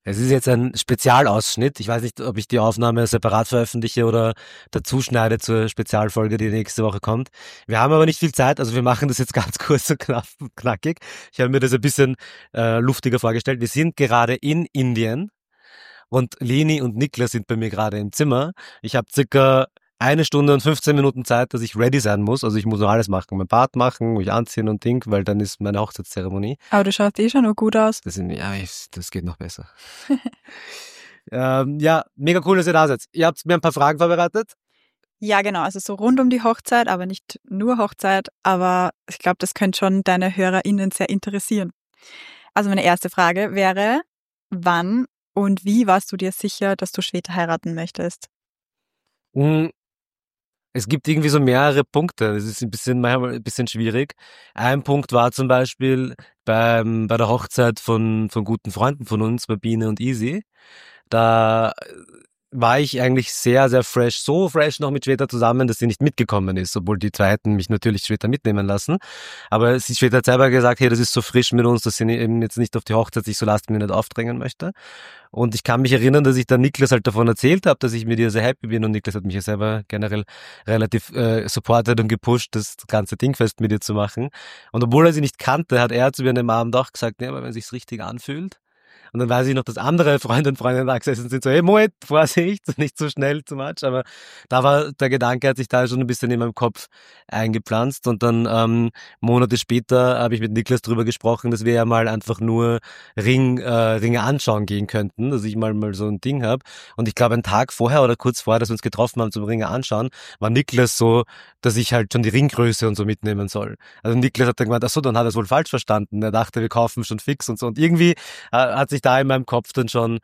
Es ist jetzt ein Spezialausschnitt. Ich weiß nicht, ob ich die Aufnahme separat veröffentliche oder dazu schneide zur Spezialfolge, die nächste Woche kommt. Wir haben aber nicht viel Zeit, also wir machen das jetzt ganz kurz und knackig. Ich habe mir das ein bisschen luftiger vorgestellt. Wir sind gerade in Indien und Leni und Niklas sind bei mir gerade im Zimmer. Ich habe circa 1 Stunde und 15 Minuten Zeit, dass ich ready sein muss. Also ich muss noch alles machen, mein Bart machen, mich anziehen und Ding, weil dann ist meine Hochzeitszeremonie. Aber du schaust schon noch gut aus. Das geht noch besser. Ja, mega cool, dass ihr da seid. Ihr habt mir ein paar Fragen vorbereitet. Ja, genau. Also so rund um die Hochzeit, aber nicht nur Hochzeit. Aber ich glaube, das könnte schon deine HörerInnen sehr interessieren. Also meine erste Frage wäre, wann und wie warst du dir sicher, dass du Shweta heiraten möchtest? Es gibt irgendwie so mehrere Punkte. Das ist manchmal ein bisschen schwierig. Ein Punkt war zum Beispiel bei der Hochzeit von guten Freunden von uns, bei Biene und Easy. Da war ich eigentlich sehr, sehr fresh, so fresh noch mit Shweta zusammen, dass sie nicht mitgekommen ist, obwohl die zwei hätten mich natürlich Shweta mitnehmen lassen. Aber Shweta hat selber gesagt, hey, das ist so frisch mit uns, dass sie eben jetzt nicht auf die Hochzeit sich so last-minute aufdrängen möchte. Und ich kann mich erinnern, dass ich dann Niklas halt davon erzählt habe, dass ich mit ihr sehr happy bin, und Niklas hat mich ja selber generell relativ supported und gepusht, das ganze Ding fest mit ihr zu machen. Und obwohl er sie nicht kannte, hat er zu mir an dem Abend auch gesagt, nee, aber wenn es sich richtig anfühlt. Und dann weiß ich noch, dass andere Freundinnen da gesessen sind, so, hey, Moet, Vorsicht, nicht so schnell, too much. Aber da war der Gedanke, hat sich da schon ein bisschen in meinem Kopf eingepflanzt. Und dann Monate später habe ich mit Niklas drüber gesprochen, dass wir ja mal einfach nur Ringe anschauen gehen könnten, dass ich mal so ein Ding habe. Und ich glaube, einen Tag vorher oder kurz vorher, dass wir uns getroffen haben zum Ringe anschauen, war Niklas so, dass ich halt schon die Ringgröße und so mitnehmen soll. Also Niklas hat dann gemeint, ach so, dann hat er es wohl falsch verstanden. Er dachte, wir kaufen schon fix und so. Und irgendwie hat sich da in meinem Kopf dann schon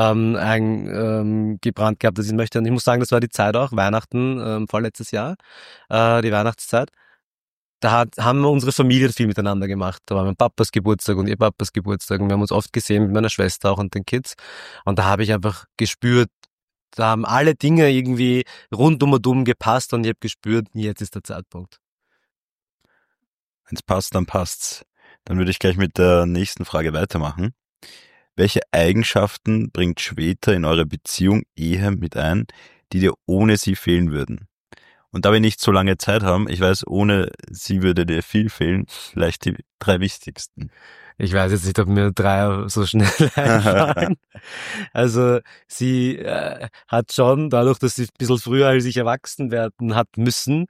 gebrannt gehabt, dass ich möchte. Und ich muss sagen, das war die Zeit auch, Weihnachten, vorletztes Jahr, die Weihnachtszeit. Haben wir unsere Familien viel miteinander gemacht. Da war mein Papas Geburtstag und ihr Papas Geburtstag. Und wir haben uns oft gesehen mit meiner Schwester auch und den Kids. Und da habe ich einfach gespürt, da haben alle Dinge irgendwie rundum und um gepasst, und ich habe gespürt, jetzt ist der Zeitpunkt. Wenn es passt, dann passt's. Dann würde ich gleich mit der nächsten Frage weitermachen. Welche Eigenschaften bringt Shweta in eure Beziehung, Ehe mit ein, die dir ohne sie fehlen würden? Und da wir nicht so lange Zeit haben, ich weiß, ohne sie würde dir viel fehlen, vielleicht die 3 wichtigsten. Ich weiß jetzt nicht, ob mir 3 so schnell einfallen. Also sie hat schon, dadurch, dass sie ein bisschen früher als ich erwachsen werden hat müssen,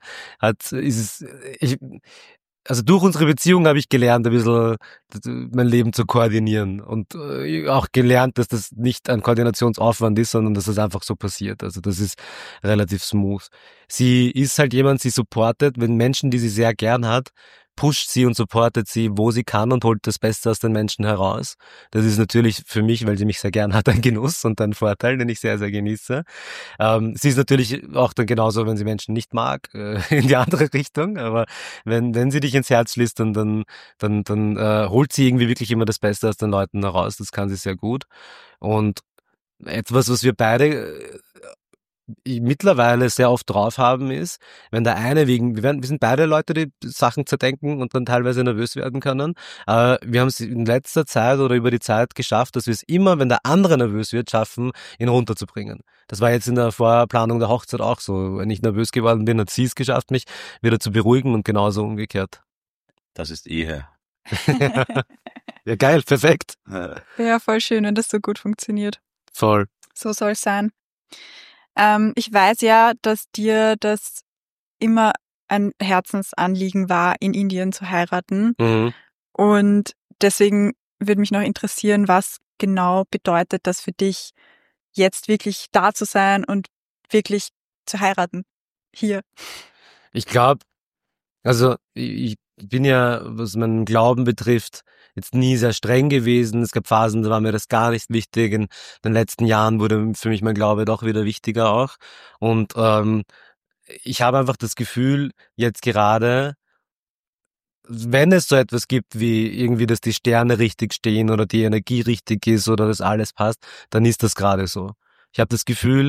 also durch unsere Beziehung habe ich gelernt, ein bisschen mein Leben zu koordinieren, und auch gelernt, dass das nicht ein Koordinationsaufwand ist, sondern dass das einfach so passiert. Also das ist relativ smooth. Sie ist halt jemand, sie supportet, wenn Menschen, die sie sehr gern hat, pusht sie und supportet sie, wo sie kann, und holt das Beste aus den Menschen heraus. Das ist natürlich für mich, weil sie mich sehr gern hat, ein Genuss und ein Vorteil, den ich sehr, sehr genieße. Sie ist natürlich auch dann genauso, wenn sie Menschen nicht mag, in die andere Richtung. Aber wenn sie dich ins Herz schließt, dann holt sie irgendwie wirklich immer das Beste aus den Leuten heraus. Das kann sie sehr gut. Und etwas, was wir beide mittlerweile sehr oft drauf haben, ist, wenn der eine wir sind beide Leute, die Sachen zerdenken und dann teilweise nervös werden können. Wir haben es in letzter Zeit oder über die Zeit geschafft, dass wir es immer, wenn der andere nervös wird, schaffen, ihn runterzubringen. Das war jetzt in der Vorplanung der Hochzeit auch so. Wenn ich nervös geworden bin, hat sie es geschafft, mich wieder zu beruhigen, und genauso umgekehrt. Das ist Ehe. Ja, geil, perfekt. Ja, voll schön, wenn das so gut funktioniert. Voll. So soll es sein. Ich weiß ja, dass dir das immer ein Herzensanliegen war, in Indien zu heiraten. Mhm. Und deswegen würde mich noch interessieren, was genau bedeutet das für dich, jetzt wirklich da zu sein und wirklich zu heiraten? Hier. Ich glaube, also ich bin ja, was meinen Glauben betrifft, jetzt nie sehr streng gewesen. Es gab Phasen, da war mir das gar nicht wichtig. In den letzten Jahren wurde für mich mein Glaube doch wieder wichtiger auch. Und ich habe einfach das Gefühl, jetzt gerade, wenn es so etwas gibt wie irgendwie, dass die Sterne richtig stehen oder die Energie richtig ist oder dass alles passt, dann ist das gerade so. Ich habe das Gefühl,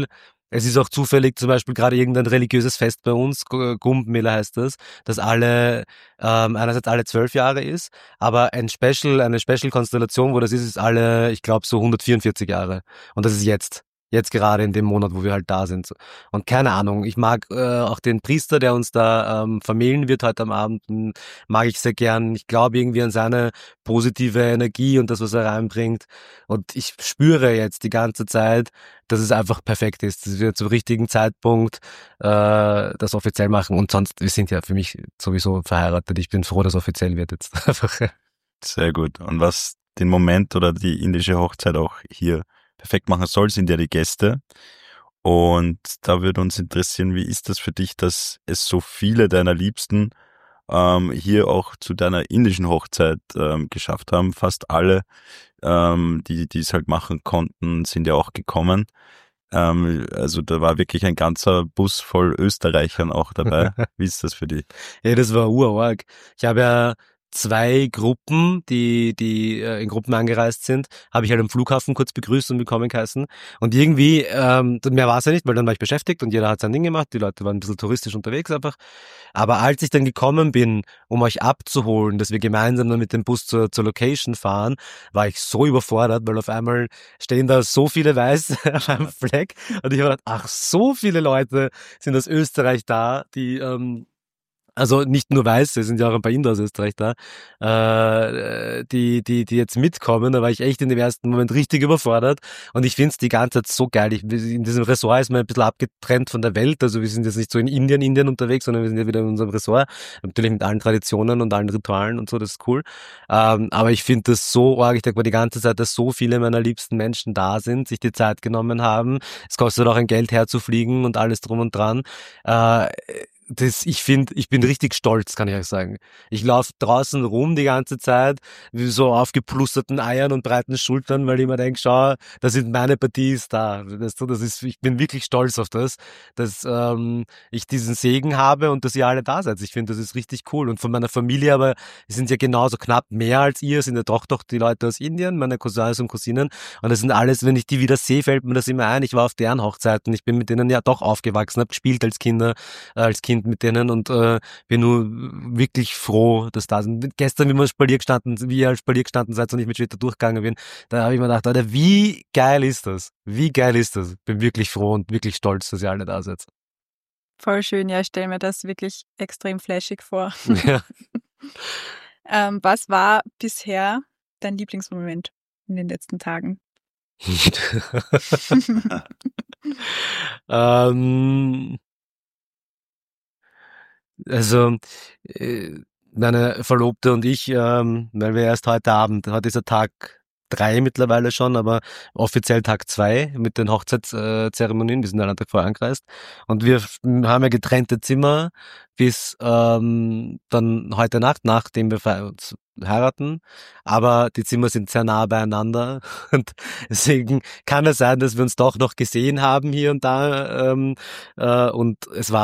Es ist auch zufällig zum Beispiel gerade irgendein religiöses Fest bei uns, Gumbmela heißt das, dass einerseits alle 12 Jahre ist, aber eine Special-Konstellation, wo das ist alle, ich glaube, so 144 Jahre. Und das ist jetzt. Jetzt gerade in dem Monat, wo wir halt da sind. Und keine Ahnung, ich mag auch den Priester, der uns da vermählen wird heute am Abend, mag ich sehr gern. Ich glaube irgendwie an seine positive Energie und das, was er reinbringt. Und ich spüre jetzt die ganze Zeit, dass es einfach perfekt ist, dass wir zum richtigen Zeitpunkt das offiziell machen. Und sonst, wir sind ja für mich sowieso verheiratet. Ich bin froh, dass es offiziell wird jetzt. Einfach. Sehr gut. Und was den Moment oder die indische Hochzeit auch hier perfekt machen soll, sind ja die Gäste. Und da würde uns interessieren, wie ist das für dich, dass es so viele deiner Liebsten hier auch zu deiner indischen Hochzeit geschafft haben? Fast alle, die es halt machen konnten, sind ja auch gekommen. Also da war wirklich ein ganzer Bus voll Österreichern auch dabei. Wie ist das für dich? Ja, das war urarg. Ich habe ja 2 Gruppen, die in Gruppen angereist sind, habe ich halt am Flughafen kurz begrüßt und willkommen geheißen. Und irgendwie, mehr war es ja nicht, weil dann war ich beschäftigt und jeder hat sein Ding gemacht, die Leute waren ein bisschen touristisch unterwegs einfach. Aber als ich dann gekommen bin, um euch abzuholen, dass wir gemeinsam dann mit dem Bus zur Location fahren, war ich so überfordert, weil auf einmal stehen da so viele Weiße auf einem Fleck und ich habe gedacht, ach, so viele Leute sind aus Österreich da, die also nicht nur Weiße, sind ja auch ein paar Inder aus Österreich da, die jetzt mitkommen. Da war ich echt in dem ersten Moment richtig überfordert. Und ich finde es die ganze Zeit so geil. In diesem Ressort ist man ein bisschen abgetrennt von der Welt. Also wir sind jetzt nicht so in Indien unterwegs, sondern wir sind ja wieder in unserem Ressort. Natürlich mit allen Traditionen und allen Ritualen und so, das ist cool. Aber ich finde das so arg. Ich denke mal die ganze Zeit, dass so viele meiner liebsten Menschen da sind, sich die Zeit genommen haben. Es kostet auch ein Geld herzufliegen und alles drum und dran. Ich bin richtig stolz, kann ich euch sagen. Ich laufe draußen rum die ganze Zeit, wie so aufgeplusterten Eiern und breiten Schultern, weil ich mir denke, schau, da sind meine Partys da. Ich bin wirklich stolz auf das, dass ich diesen Segen habe und dass ihr alle da seid. Ich finde, das ist richtig cool. Und von meiner Familie, aber es sind ja genauso knapp mehr als ihr, sind ja doch die Leute aus Indien, meine Cousins und Cousinen. Und das sind alles, wenn ich die wieder sehe, fällt mir das immer ein. Ich war auf deren Hochzeiten, ich bin mit denen ja doch aufgewachsen, habe gespielt als Kind mit denen und bin nur wirklich froh, dass da sind. Gestern, wie ihr Spalier gestanden seid und ich mit Schwester durchgegangen bin, da habe ich mir gedacht, Alter, wie geil ist das? Wie geil ist das? Bin wirklich froh und wirklich stolz, dass ihr alle da seid. Voll schön, ja, ich stelle mir das wirklich extrem flashig vor. Ja. Was war bisher dein Lieblingsmoment in den letzten Tagen? Also meine Verlobte und ich, weil wir erst heute ist ja Tag 3 mittlerweile schon, aber offiziell Tag 2 mit den Hochzeitszeremonien, wir sind einen Tag vorher angereist und wir haben ja getrennte Zimmer bis dann heute Nacht, nachdem wir uns heiraten, aber die Zimmer sind sehr nah beieinander und deswegen kann es sein, dass wir uns doch noch gesehen haben hier und da und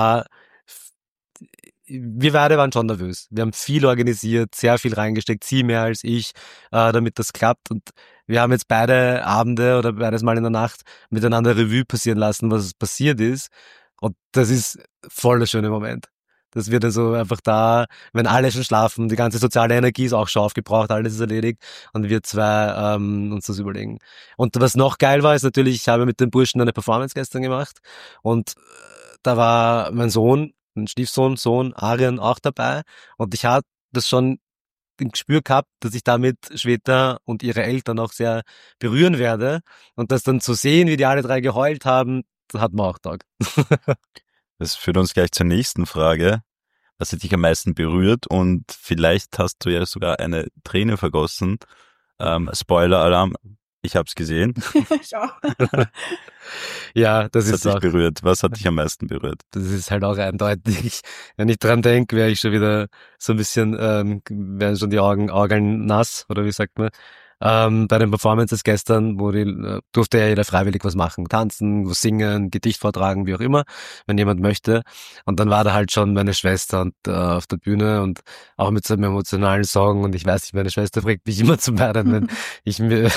wir beide waren schon nervös. Wir haben viel organisiert, sehr viel reingesteckt, sie mehr als ich, damit das klappt. Und wir haben jetzt beide Abende oder beides Mal in der Nacht miteinander Revue passieren lassen, was passiert ist. Und das ist voll der schöne Moment. Das wird also einfach da, wenn alle schon schlafen, die ganze soziale Energie ist auch schon aufgebraucht, alles ist erledigt und wir zwei uns das überlegen. Und was noch geil war, ist natürlich, ich habe mit den Burschen eine Performance gestern gemacht und da war mein Stiefsohn, Arian auch dabei und ich habe das schon im Gespür gehabt, dass ich damit Shweta und ihre Eltern auch sehr berühren werde und das dann zu sehen, wie die alle 3 geheult haben, das hat mir auch getaugt. Das führt uns gleich zur nächsten Frage. Was hat dich am meisten berührt? Und vielleicht hast du ja sogar eine Träne vergossen. Spoiler-Alarm, ich habe es gesehen. Ich auch. Ja, das Was ist hat auch, dich berührt? Was hat dich am meisten berührt? das ist halt auch eindeutig. Wenn ich dran denke, wäre ich schon wieder so ein bisschen, werden schon die Augen nass, oder wie sagt man? Bei den Performances gestern, durfte ja jeder freiwillig was machen. Tanzen, was singen, Gedicht vortragen, wie auch immer, wenn jemand möchte. Und dann war da halt schon meine Schwester auf der Bühne und auch mit so einem emotionalen Song. Und ich weiß nicht, meine Schwester fragt mich immer zum Weinen, wenn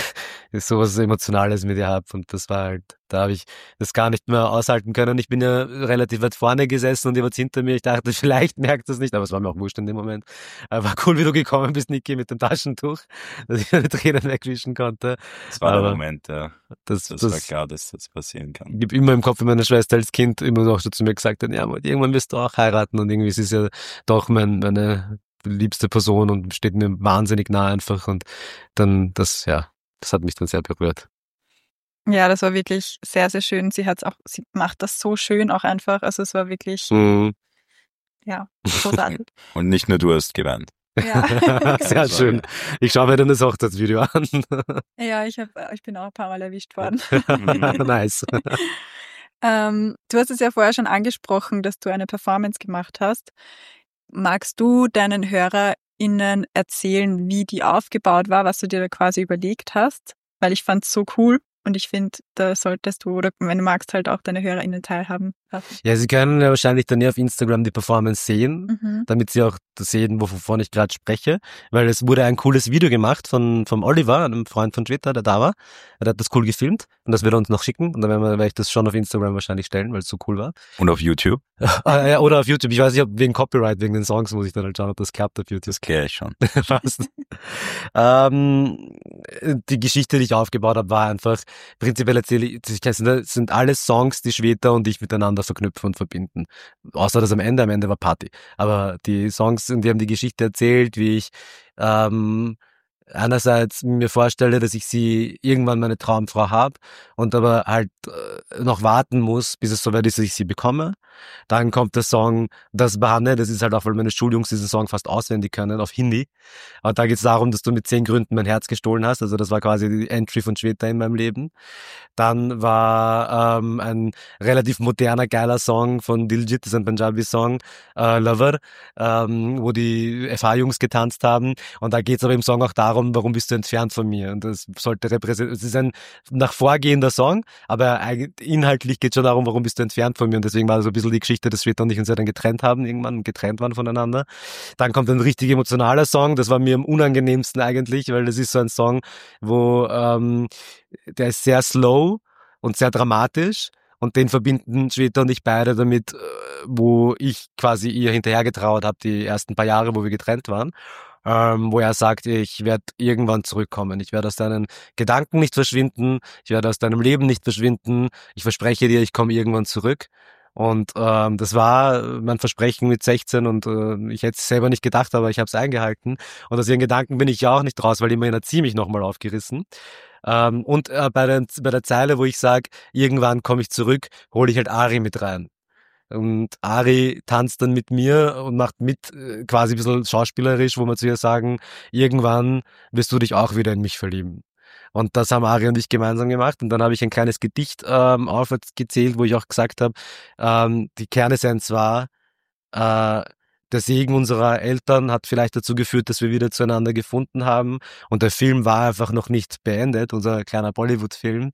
sowas Emotionales mit ihr habe. Und das war halt, da habe ich das gar nicht mehr aushalten können. Ich bin ja relativ weit vorne gesessen und jemand hinter mir. Ich dachte, vielleicht merkt das nicht, aber es war mir auch wurscht in dem Moment. Aber war cool, wie du gekommen bist, Niki, mit dem Taschentuch, dass ich meine Tränen wegwischen konnte. Das war aber der Moment, ja. Das war klar, dass das passieren kann. Ich habe immer im Kopf, wie meine Schwester als Kind immer noch so zu mir gesagt hat, ja, irgendwann wirst du auch heiraten und irgendwie ist es ja doch meine liebste Person und steht mir wahnsinnig nah einfach und dann das hat mich dann sehr berührt. Ja, das war wirklich sehr, sehr schön. Sie macht das so schön auch einfach. Also es war wirklich, großartig. Und nicht nur du hast geweint. Ja. Sehr schön. Ich schaue mir dann das Hochzeitsvideo an. Ja, ich bin auch ein paar Mal erwischt worden. Nice. Du hast es ja vorher schon angesprochen, dass du eine Performance gemacht hast. Magst du deinen HörerInnen erzählen, wie die aufgebaut war, was du dir da quasi überlegt hast? Weil ich fand es so cool und ich finde, da solltest du, oder wenn du magst, halt auch deine HörerInnen teilhaben lassen. Ja, sie können ja wahrscheinlich dann auf Instagram die Performance sehen, damit sie auch sehen, wovon ich gerade spreche, weil es wurde ein cooles Video gemacht vom Oliver, einem Freund von Twitter, der da war. Er hat das cool gefilmt und das wird er uns noch schicken und dann werde ich das schon auf Instagram wahrscheinlich stellen, weil es so cool war. Und auf YouTube? Oder auf YouTube. Ich weiß nicht, ob wegen Copyright, wegen den Songs muss ich dann halt schauen, ob das klappt auf YouTube. Das kläre ich schon. Fast. Die Geschichte, die ich aufgebaut habe, war einfach, prinzipiell erzähle ich, das sind alles Songs, die Shweta und ich miteinander verknüpfen und verbinden. Außer das am Ende war Party. Aber die Songs, die haben die Geschichte erzählt, wie ich einerseits mir vorstelle, dass ich sie irgendwann meine Traumfrau habe und aber halt noch warten muss, bis es soweit ist, dass ich sie bekomme. Dann kommt der Song Das Bahne, das ist halt auch, weil meine Schuljungs diesen Song fast auswendig können, auf Hindi. Und da geht es darum, dass du mit 10 Gründen mein Herz gestohlen hast. Also das war quasi die Entry von Shweta in meinem Leben. Dann war ein relativ moderner, geiler Song von Diljit, das ist ein Punjabi-Song, Lover, wo die FH-Jungs getanzt haben. Und da geht es aber im Song auch darum, warum bist du entfernt von mir? Und das sollte es ist ein nach vorgehender Song, aber inhaltlich geht es schon darum, warum bist du entfernt von mir? Und deswegen war so ein bisschen die Geschichte, dass Shweta und ich uns ja dann getrennt waren voneinander. Dann kommt ein richtig emotionaler Song, das war mir am unangenehmsten eigentlich, weil das ist so ein Song, wo der ist sehr slow und sehr dramatisch und den verbinden Shweta und ich beide damit, wo ich quasi ihr hinterhergetrauert habe, die ersten paar Jahre, wo wir getrennt waren. Wo er sagt, ich werde irgendwann zurückkommen. Ich werde aus deinen Gedanken nicht verschwinden. Ich werde aus deinem Leben nicht verschwinden. Ich verspreche dir, ich komme irgendwann zurück. Und das war mein Versprechen mit 16 und ich hätte es selber nicht gedacht, aber ich habe es eingehalten. Und aus ihren Gedanken bin ich ja auch nicht raus, weil immerhin hat sie mich nochmal aufgerissen. Und bei der Zeile, wo ich sage, irgendwann komme ich zurück, hole ich halt Ari mit rein. Und Ari tanzt dann mit mir und macht mit, quasi ein bisschen schauspielerisch, wo wir zu ihr sagen, irgendwann wirst du dich auch wieder in mich verlieben. Und das haben Ari und ich gemeinsam gemacht. Und dann habe ich ein kleines Gedicht aufgezählt, wo ich auch gesagt habe, die Kernessenz war, der Segen unserer Eltern hat vielleicht dazu geführt, dass wir wieder zueinander gefunden haben. Und der Film war einfach noch nicht beendet, unser kleiner Bollywood-Film.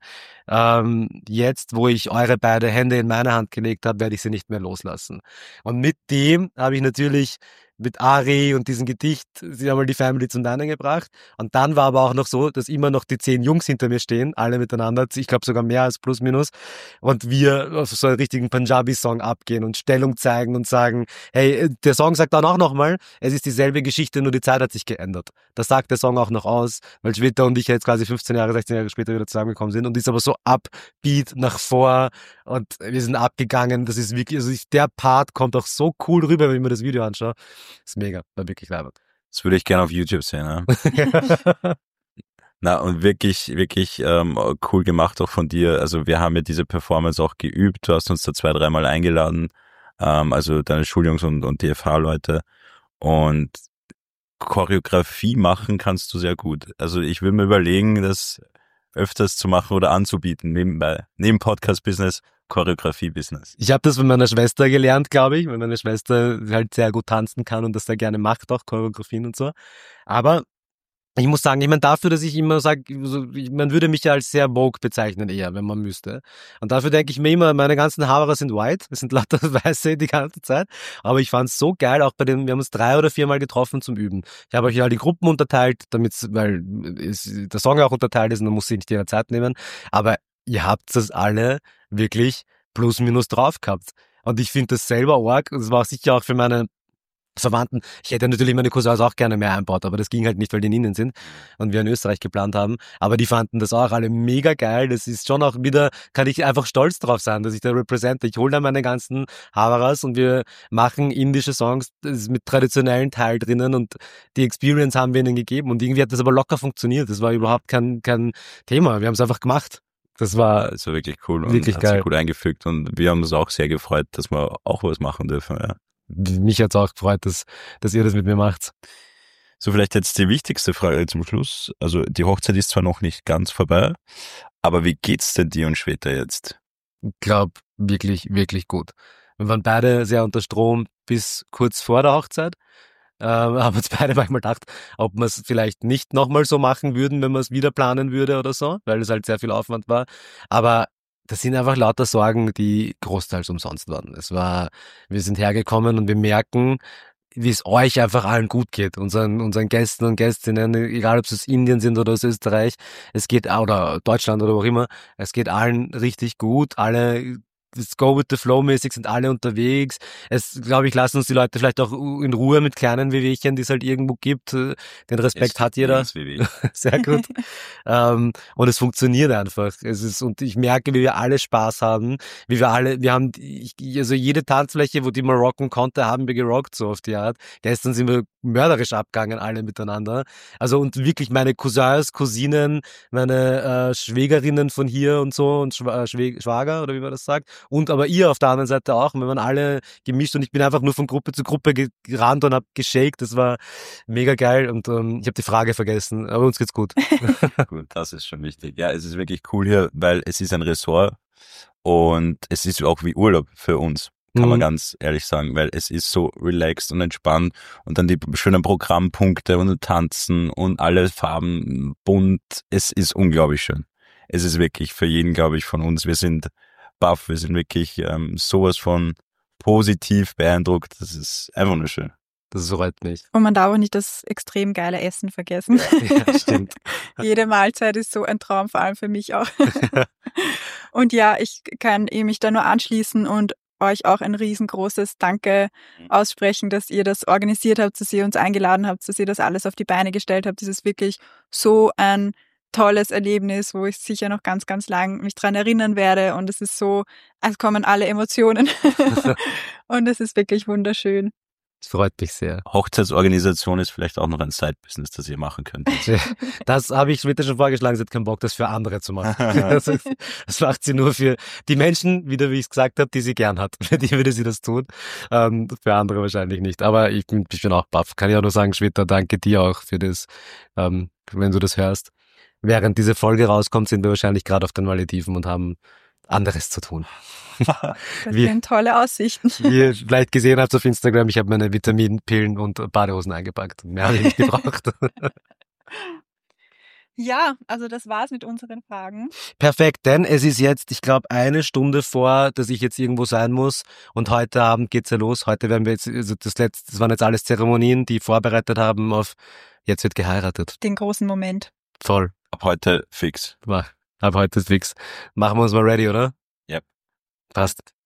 Jetzt, wo ich eure beide Hände in meine Hand gelegt habe, werde ich sie nicht mehr loslassen. Und mit dem habe ich natürlich mit Ari und diesem Gedicht, sie haben mal die Family zum Deinen gebracht. Und dann war aber auch noch so, dass immer noch die 10 Jungs hinter mir stehen, alle miteinander, ich glaube sogar mehr als plus minus. Und wir auf so einen richtigen Punjabi-Song abgehen und Stellung zeigen und sagen, hey, der Song sagt dann auch nochmal, es ist dieselbe Geschichte, nur die Zeit hat sich geändert. Das sagt der Song auch noch aus, weil Shweta und ich jetzt quasi 15 Jahre, 16 Jahre später wieder zusammengekommen sind und ist aber so upbeat nach vor und wir sind abgegangen. Das ist wirklich, also der Part kommt auch so cool rüber, wenn ich mir das Video anschaue. Ist mega, war wirklich leibend. Das würde ich gerne auf YouTube sehen, ne? Na, und wirklich, wirklich cool gemacht auch von dir. Also wir haben ja diese Performance auch geübt. Du hast uns da 2-3 Mal eingeladen. Also deine Schuljungs und DFH-Leute. Und Choreografie machen kannst du sehr gut. Also ich will mir überlegen, das öfters zu machen oder anzubieten, nebenbei. Neben Podcast-Business, Choreografie-Business. Ich habe das von meiner Schwester gelernt, glaube ich, weil meine Schwester halt sehr gut tanzen kann und das da gerne macht, auch Choreografien und so. Aber ich muss sagen, ich meine, dafür, dass ich immer sage, man würde mich ja als sehr woke bezeichnen eher, wenn man müsste. Und dafür denke ich mir immer, meine ganzen Haare sind white, es sind lauter Weiße die ganze Zeit. Aber ich fand es so geil, auch wir haben uns 3 oder 4 Mal getroffen zum Üben. Ich habe euch halt in Gruppen unterteilt, weil der Song auch unterteilt ist und dann muss ich nicht jeder Zeit nehmen. Aber ihr habt das alle wirklich plus minus drauf gehabt. Und ich finde das selber arg, und das war sicher auch für meine Verwandten. Ich hätte natürlich meine Cousins auch gerne mehr einbaut, aber das ging halt nicht, weil die in Indien sind und wir in Österreich geplant haben. Aber die fanden das auch alle mega geil. Das ist schon auch wieder, kann ich einfach stolz drauf sein, dass ich da represente. Ich hole da meine ganzen Havaras und wir machen indische Songs mit traditionellen Teil drinnen und die Experience haben wir ihnen gegeben und irgendwie hat das aber locker funktioniert. Das war überhaupt kein Thema. Wir haben es einfach gemacht. Das war wirklich cool und wirklich hat geil. sich gut eingefügt und wir haben uns auch sehr gefreut, dass wir auch was machen dürfen. Ja. Mich hat's auch gefreut, dass ihr das mit mir macht. So, vielleicht jetzt die wichtigste Frage zum Schluss. Also die Hochzeit ist zwar noch nicht ganz vorbei, aber wie geht's denn dir und Shweta jetzt? Ich glaube, wirklich, wirklich gut. Wir waren beide sehr unter Strom bis kurz vor der Hochzeit. Haben uns beide manchmal gedacht, ob wir es vielleicht nicht nochmal so machen würden, wenn man es wieder planen würde oder so, weil es halt sehr viel Aufwand war. Aber das sind einfach lauter Sorgen, die großteils umsonst waren. Wir sind hergekommen und wir merken, wie es euch einfach allen gut geht, unseren Gästen und Gästinnen, egal ob es aus Indien sind oder aus Österreich, oder Deutschland oder wo auch immer, es geht allen richtig gut, alle das Go with the Flow mäßig sind alle unterwegs. Es, glaube ich, lassen uns die Leute vielleicht auch in Ruhe mit kleinen Wehwehchen, die es halt irgendwo gibt. Den Respekt hat jeder. Sehr gut. Und es funktioniert einfach. Und ich merke, wie wir alle Spaß haben, also jede Tanzfläche, wo die mal rocken konnte, haben wir gerockt, so auf die Art. Gestern sind wir mörderisch abgegangen, alle miteinander. Also, und wirklich meine Cousins, Cousinen, meine Schwägerinnen von hier und so und Schwager, oder wie man das sagt. Und aber ihr auf der anderen Seite auch. Und wir waren alle gemischt und ich bin einfach nur von Gruppe zu Gruppe gerannt und hab geshakt. Das war mega geil und ich habe die Frage vergessen. Aber uns geht's gut. Gut, das ist schon wichtig. Ja, es ist wirklich cool hier, weil es ist ein Ressort und es ist auch wie Urlaub für uns. Kann man ganz ehrlich sagen, weil es ist so relaxed und entspannt und dann die schönen Programmpunkte und Tanzen und alle Farben bunt. Es ist unglaublich schön. Es ist wirklich für jeden, glaube ich, von uns. Wir sind baff, wir sind wirklich sowas von positiv beeindruckt. Das ist einfach nur schön. Das freut mich. Und man darf auch nicht das extrem geile Essen vergessen. Ja, stimmt. Jede Mahlzeit ist so ein Traum, vor allem für mich auch. Und ja, ich kann mich da nur anschließen und euch auch ein riesengroßes Danke aussprechen, dass ihr das organisiert habt, dass ihr uns eingeladen habt, dass ihr das alles auf die Beine gestellt habt. Das ist wirklich so ein tolles Erlebnis, wo ich sicher noch ganz, ganz lang mich dran erinnern werde. Und es ist so, es kommen alle Emotionen. Und es ist wirklich wunderschön. Das freut mich sehr. Hochzeitsorganisation ist vielleicht auch noch ein Side-Business, das ihr machen könnt. Das habe ich Shweta schon vorgeschlagen, sie hat keinen Bock, das für andere zu machen. Das macht sie nur für die Menschen, wieder wie ich es gesagt habe, die sie gern hat. Für die würde sie das tun. Für andere wahrscheinlich nicht. Aber ich bin auch baff. Kann ich auch nur sagen, Shweta, danke dir auch für das, wenn du das hörst. Während diese Folge rauskommt, sind wir wahrscheinlich gerade auf den Malediven und haben anderes zu tun. Das sind tolle Aussichten. Wie ihr vielleicht gesehen habt auf Instagram, ich habe meine Vitaminpillen und Badehosen eingepackt. Mehr habe ich nicht gebraucht. Ja, also das war's mit unseren Fragen. Perfekt, denn es ist jetzt, ich glaube, 1 Stunde vor, dass ich jetzt irgendwo sein muss und heute Abend geht's ja los. Heute werden wir jetzt, also das waren jetzt alles Zeremonien, die vorbereitet haben auf, jetzt wird geheiratet. Den großen Moment. Voll. Ab heute fix. Ab heute ist fix. Machen wir uns mal ready, oder? Yep. Passt.